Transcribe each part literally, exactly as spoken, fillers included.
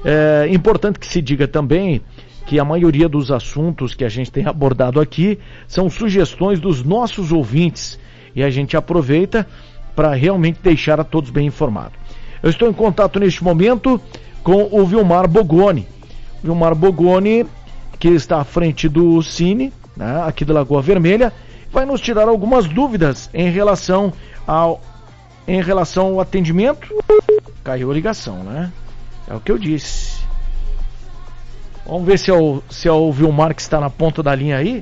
É importante que se diga também que a maioria dos assuntos que a gente tem abordado aqui são sugestões dos nossos ouvintes e a gente aproveita para realmente deixar a todos bem informados. Eu estou em contato neste momento com o Vilmar Bogoni. Vilmar Bogoni, que está à frente do Cine, né, aqui da Lagoa Vermelha, vai nos tirar algumas dúvidas em relação ao, em relação ao atendimento. Caiu a ligação, né? É o que eu disse. Vamos ver se é o, se é o Vilmar que está na ponta da linha aí.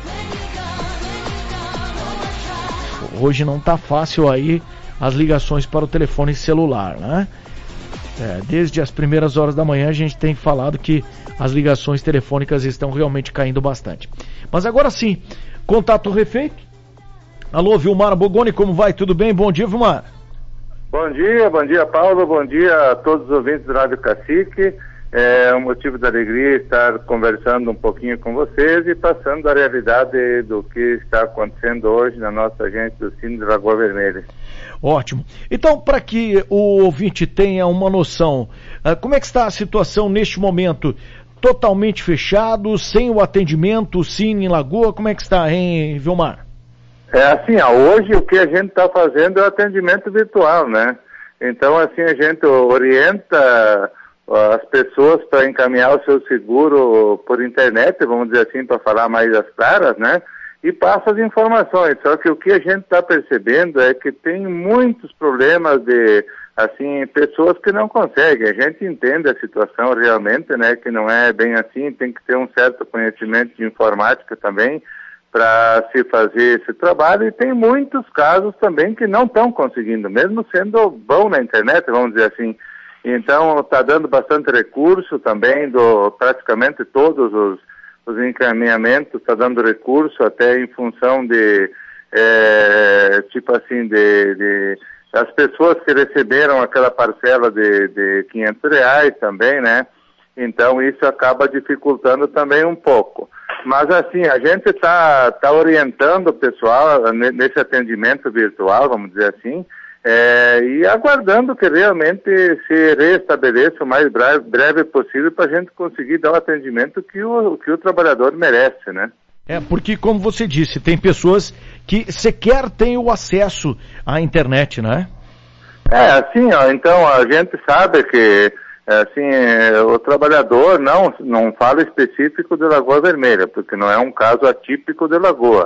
Hoje não está fácil aí as ligações para o telefone celular, né? É, desde as primeiras horas da manhã a gente tem falado que as ligações telefônicas estão realmente caindo bastante. Mas agora sim, contato refeito. Alô, Vilmar Bogoni, como vai? Tudo bem? Bom dia, Vilmar. Bom dia, bom dia, Paulo, bom dia a todos os ouvintes do Rádio Cacique. É um motivo de alegria estar conversando um pouquinho com vocês e passando a realidade do que está acontecendo hoje na nossa agência do Cine de Lagoa Vermelha. Ótimo. Então, para que o ouvinte tenha uma noção, como é que está a situação neste momento? Totalmente fechado, sem o atendimento, o Cine em Lagoa, como é que está, hein, Vilmar? É assim, ó, hoje o que a gente está fazendo é o atendimento virtual, né? Então, assim, a gente orienta as pessoas para encaminhar o seu seguro por internet, vamos dizer assim, para falar mais as claras, né? E passa as informações. Só que o que a gente está percebendo é que tem muitos problemas de, assim, pessoas que não conseguem. A gente entende a situação realmente, né? Que não é bem assim, tem que ter um certo conhecimento de informática também para se fazer esse trabalho. E tem muitos casos também que não estão conseguindo, mesmo sendo bom na internet, vamos dizer assim. Então, está dando bastante recurso também, do praticamente todos os, os encaminhamentos, está dando recurso até em função de, é, tipo assim, de, de as pessoas que receberam aquela parcela de, de quinhentos reais também, né? Então, isso acaba dificultando também um pouco. Mas, assim, a gente está tá orientando o pessoal nesse atendimento virtual, vamos dizer assim, É, e aguardando que realmente se restabeleça o mais breve, breve possível para a gente conseguir dar o atendimento que o, que o trabalhador merece, né? É, porque como você disse, tem pessoas que sequer têm o acesso à internet, né? É, assim, ó, então a gente sabe que, assim, o trabalhador não, não fala específico de Lagoa Vermelha, porque não é um caso atípico de Lagoa.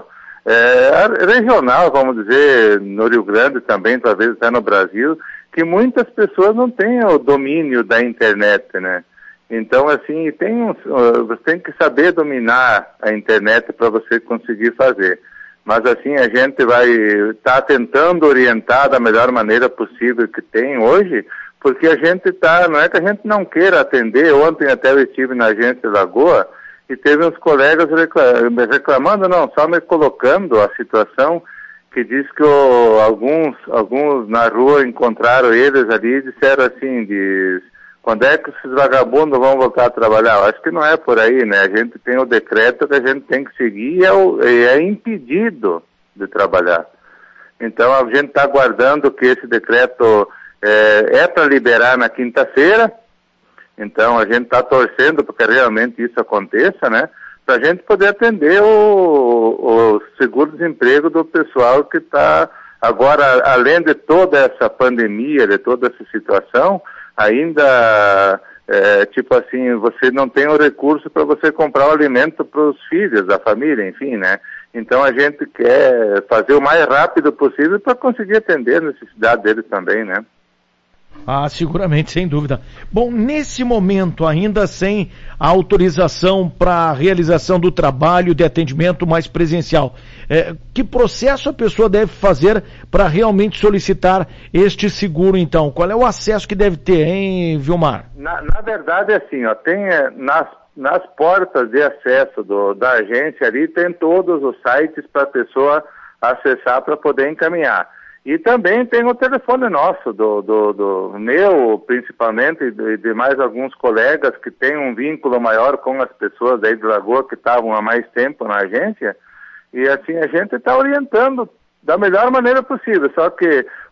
É, regional, vamos dizer, no Rio Grande também, talvez até no Brasil, que muitas pessoas não têm o domínio da internet, né? Então, assim, tem um, você tem que saber dominar a internet para você conseguir fazer. Mas, assim, a gente vai estar tá tentando orientar da melhor maneira possível que tem hoje, porque a gente está, não é que a gente não queira atender. Ontem até eu estive na agência de Lagoa, e teve uns colegas reclamando, não, só me colocando a situação, que diz que o, alguns, alguns na rua encontraram eles ali e disseram assim, diz, quando é que esses vagabundos vão voltar a trabalhar? Eu acho que não é por aí, né? A gente tem o decreto que a gente tem que seguir e é, o, é impedido de trabalhar. Então a gente está aguardando que esse decreto é, é para liberar na quinta-feira. Então, a gente está torcendo para que realmente isso aconteça, né? Para a gente poder atender o, o seguro-desemprego do pessoal que está agora, além de toda essa pandemia, de toda essa situação, ainda, é, tipo assim, você não tem o recurso para você comprar o alimento para os filhos, da família, enfim, né? Então, a gente quer fazer o mais rápido possível para conseguir atender a necessidade deles também, né? Ah, seguramente, sem dúvida. Bom, nesse momento, ainda sem a autorização para a realização do trabalho de atendimento mais presencial, é, que processo a pessoa deve fazer para realmente solicitar este seguro, então? Qual é o acesso que deve ter, hein, Vilmar? Na, na verdade, é assim, ó, tem é, nas, nas portas de acesso do, da agência ali, tem todos os sites para a pessoa acessar para poder encaminhar. E também tem o telefone nosso, do, do, do meu, principalmente, e de, de mais alguns colegas que têm um vínculo maior com as pessoas aí de Lagoa que estavam há mais tempo na agência. E assim, a gente está orientando da melhor maneira possível. Só que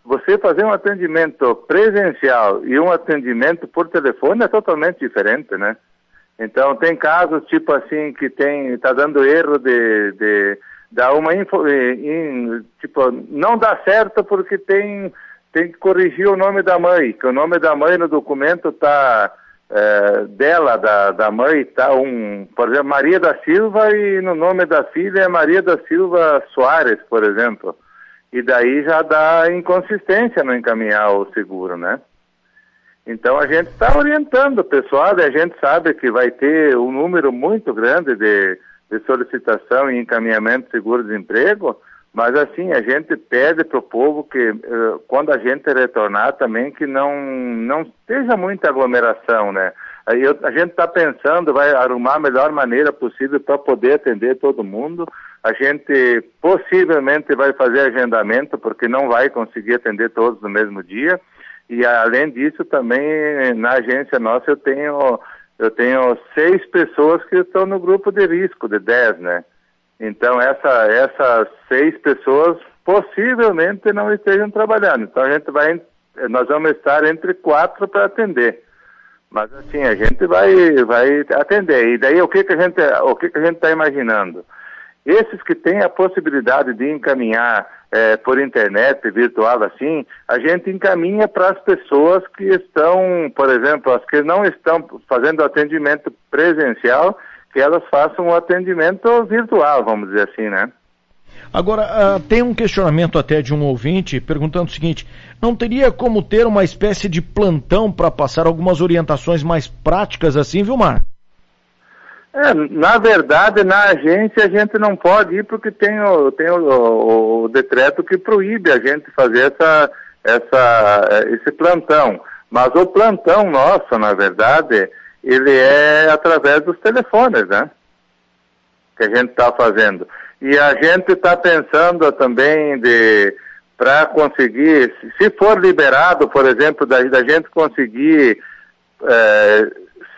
você fazer um atendimento presencial e um atendimento por telefone é totalmente diferente, né? Então, tem casos, tipo assim, que tem, está dando erro de, de dar uma info, in, tipo, não dá certo porque tem, tem que corrigir o nome da mãe, que o nome da mãe no documento está, é, dela, da, da mãe, está um, por exemplo, Maria da Silva, e no nome da filha é Maria da Silva Soares, por exemplo. E daí já dá inconsistência no encaminhar o seguro, né? Então a gente está orientando o pessoal, e a gente sabe que vai ter um número muito grande de, de solicitação e encaminhamento de seguro-desemprego, mas assim, a gente pede para o povo que uh, quando a gente retornar também que não, não esteja muita aglomeração, né? Aí eu, a gente está pensando, vai arrumar a melhor maneira possível para poder atender todo mundo. A gente possivelmente vai fazer agendamento, porque não vai conseguir atender todos no mesmo dia. E além disso, também na agência nossa eu tenho, eu tenho seis pessoas que estão no grupo de risco, de dez, né? Então essa, essas seis pessoas possivelmente não estejam trabalhando. Então a gente vai, nós vamos estar entre quatro para atender. Mas assim, a gente vai, vai atender. E daí o que que a gente, o que que a gente está imaginando? Esses que têm a possibilidade de encaminhar é, por internet, virtual assim, a gente encaminha para as pessoas que estão, por exemplo, as que não estão fazendo atendimento presencial, que elas façam o atendimento virtual, vamos dizer assim, né? Agora, uh, tem um questionamento até de um ouvinte perguntando o seguinte: não teria como ter uma espécie de plantão para passar algumas orientações mais práticas assim, Vilmar? É, na verdade, na agência a gente não pode ir porque tem o, tem o, o, o decreto que proíbe a gente fazer essa, essa, esse plantão. Mas o plantão nosso, na verdade, ele é através dos telefones, né? Que a gente está fazendo. E a gente está pensando também de, para conseguir, se for liberado, por exemplo, da, da gente conseguir, é,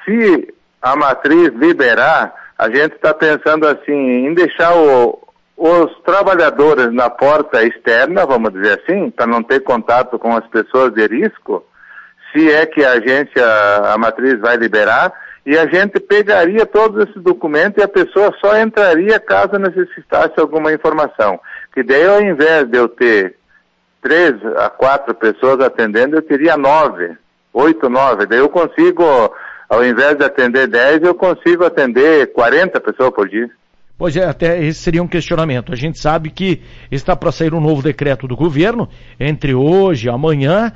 se a matriz liberar, a gente está pensando assim, em deixar o, os trabalhadores na porta externa, vamos dizer assim, para não ter contato com as pessoas de risco, se é que a agência, a matriz vai liberar, e a gente pegaria todos esses documentos e a pessoa só entraria caso necessitasse alguma informação. Que daí, ao invés de eu ter três a quatro pessoas atendendo, eu teria nove, oito, nove. Daí eu consigo, ao invés de atender dez, eu consigo atender quarenta pessoas por dia. Pois é, até esse seria um questionamento. A gente sabe que está para sair um novo decreto do governo, entre hoje e amanhã,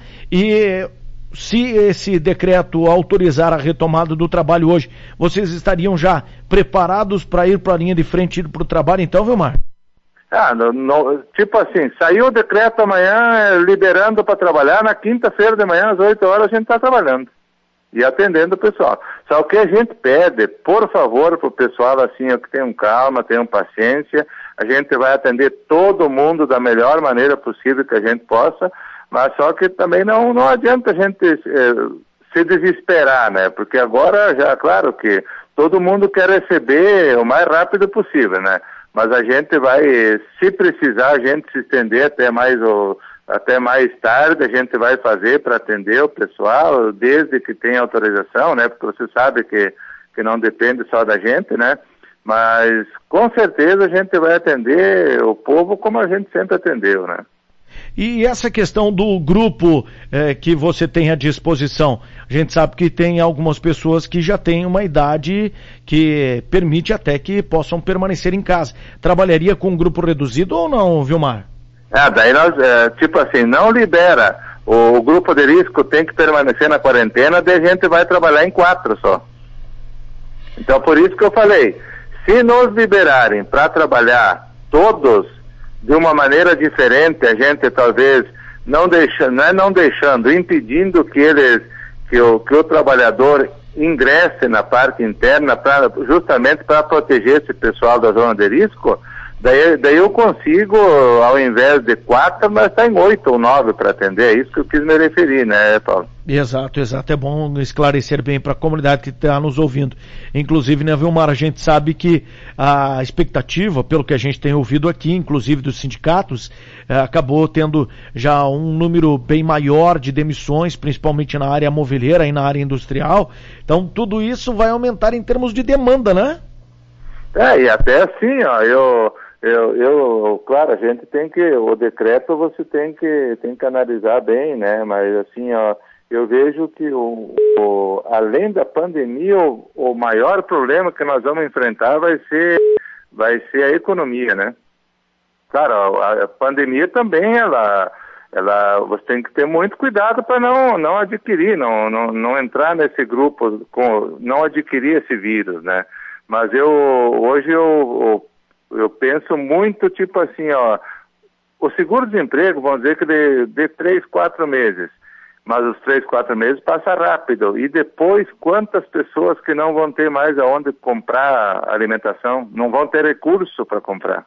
e se esse decreto autorizar a retomada do trabalho hoje, vocês estariam já preparados para ir para a linha de frente, ir para o trabalho então, Vilmar? Ah, no, no, tipo assim, saiu o decreto amanhã liberando para trabalhar, na quinta-feira de manhã às oito horas a gente está trabalhando e atendendo o pessoal. Só que a gente pede, por favor, para o pessoal assim, que tenham calma, tenham paciência, a gente vai atender todo mundo da melhor maneira possível que a gente possa, mas só que também não, não adianta a gente eh, se desesperar, né? Porque agora já, claro que todo mundo quer receber o mais rápido possível, né? Mas a gente vai, se precisar, a gente se estender até mais, o, até mais tarde, a gente vai fazer para atender o pessoal, desde que tenha autorização, né? Porque você sabe que, que não depende só da gente, né? Mas com certeza a gente vai atender o povo como a gente sempre atendeu, né? E essa questão do grupo eh, que você tem à disposição, a gente sabe que tem algumas pessoas que já têm uma idade que permite até que possam permanecer em casa. Trabalharia com um grupo reduzido ou não, Vilmar? Ah, daí nós, é, tipo assim, não libera, o, o grupo de risco tem que permanecer na quarentena, daí a gente vai trabalhar em quatro só. Então por isso que eu falei, se nos liberarem para trabalhar todos de uma maneira diferente, a gente talvez não deixando, não é não deixando, impedindo que eles, que o, que o trabalhador ingresse na parte interna pra, justamente para proteger esse pessoal da zona de risco, Daí, daí eu consigo, ao invés de quatro, mas está em oito ou nove para atender. É isso que eu quis me referir, né, Paulo? Exato, exato. É bom esclarecer bem para a comunidade que está nos ouvindo. Inclusive, né, Vilmar, a gente sabe que a expectativa, pelo que a gente tem ouvido aqui, inclusive dos sindicatos, eh, acabou tendo já um número bem maior de demissões, principalmente na área moveleira e na área industrial. Então, tudo isso vai aumentar em termos de demanda, né? É, e até assim, ó, eu... Eu, eu, claro, a gente tem que, o decreto você tem que, tem que analisar bem, né, mas assim, ó, eu vejo que o, o, além da pandemia, o, o maior problema que nós vamos enfrentar vai ser, vai ser a economia, né. Claro, a, a pandemia também, ela, ela, você tem que ter muito cuidado para não, não adquirir, não, não, não entrar nesse grupo, com, não adquirir esse vírus, né, mas eu, hoje eu, eu Eu penso muito, tipo assim, ó, o seguro-desemprego, vamos dizer que de, de três, quatro meses, mas os três, quatro meses passa rápido. E depois, quantas pessoas que não vão ter mais aonde comprar alimentação, não vão ter recurso para comprar.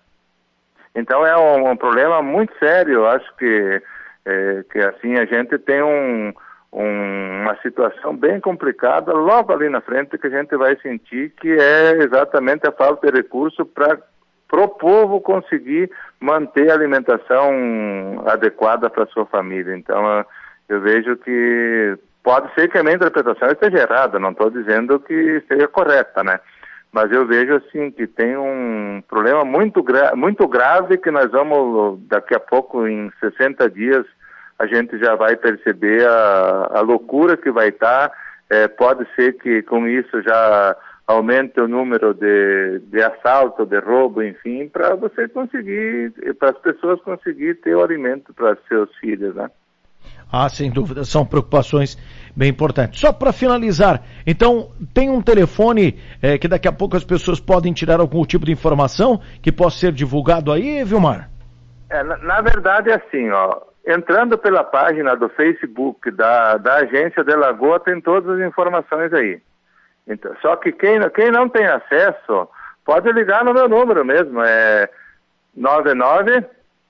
Então é um, um problema muito sério. Eu acho que, é, que assim, a gente tem um, um, uma situação bem complicada logo ali na frente que a gente vai sentir, que é exatamente a falta de recurso para para o povo conseguir manter a alimentação adequada para a sua família. Então, eu vejo que pode ser que a minha interpretação esteja errada, não estou dizendo que seja correta, né? Mas eu vejo, assim, que tem um problema muito, gra- muito grave que nós vamos, daqui a pouco, em sessenta dias, a gente já vai perceber a, a loucura que vai estar. É, pode ser que com isso já aumente o número de, de assalto, de roubo, enfim, para você conseguir, para as pessoas conseguirem ter o alimento para seus filhos, né? Ah, sem dúvida, são preocupações bem importantes. Só para finalizar, então, tem um telefone é, que daqui a pouco as pessoas podem tirar algum tipo de informação que possa ser divulgado aí, Vilmar? É, na, na verdade é assim, ó, entrando pela página do Facebook da, da Agência de Lagoa, tem todas as informações aí. Então, só que quem, quem não tem acesso, pode ligar no meu número mesmo, é nove nove,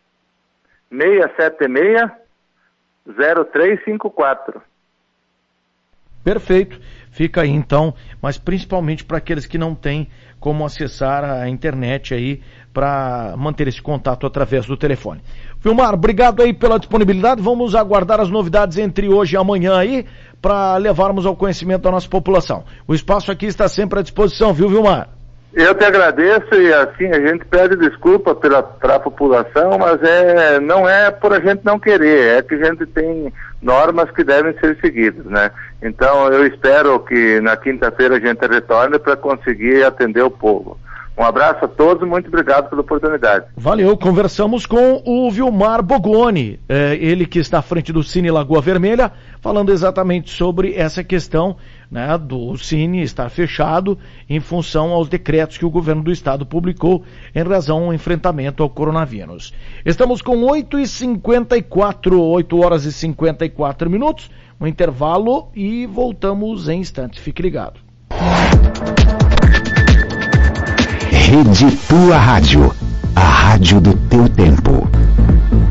seis sete seis, zero três cinco quatro. Perfeito, fica aí então, mas principalmente para aqueles que não têm como acessar a internet aí para manter esse contato através do telefone. Vilmar, obrigado aí pela disponibilidade, vamos aguardar as novidades entre hoje e amanhã aí, para levarmos ao conhecimento da nossa população. O espaço aqui está sempre à disposição, viu, Vilmar? Eu te agradeço e assim, a gente pede desculpa pela, para a população, mas é, não é por a gente não querer, é que a gente tem normas que devem ser seguidas, né? Então eu espero que na quinta-feira a gente retorne para conseguir atender o povo. Um abraço a todos e muito obrigado pela oportunidade. Valeu, conversamos com o Vilmar Bogoni, é, ele que está à frente do Cine Lagoa Vermelha, falando exatamente sobre essa questão, né, do Cine estar fechado em função aos decretos que o governo do estado publicou em razão ao enfrentamento ao coronavírus. Estamos com oito e cinquenta e quatro, oito horas e cinquenta e quatro minutos, um intervalo e voltamos em instantes. Fique ligado. Rede Tua Rádio, a rádio do teu tempo.